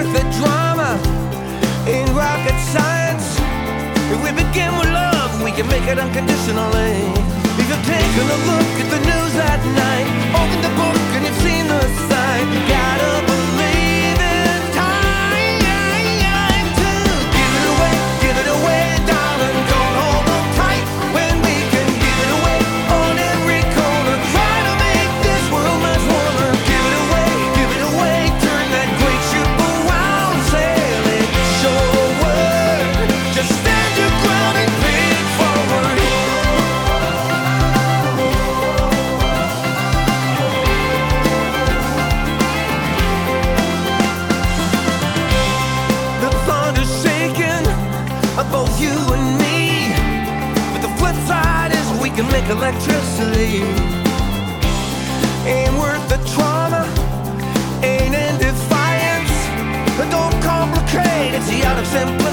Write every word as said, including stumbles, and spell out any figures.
worth the drama in rocket science. If we begin with love, we can make it unconditionally. If you've taken a look at the news at night, open the book and you've seen the sign. Gotta believe in time to give it away, give it away, darling. Don't hold on tight when we can give it away on every corner. Try to make this world much warmer. Give it away, give it away. Turn that great ship around, sail it shoreward. Just stand your ground and pay it forward. The thunder's shaking both you and me, but the flip side is we can make electricity. Ain't worth the trauma, ain't in defiance. Don't complicate, it's the art of simple.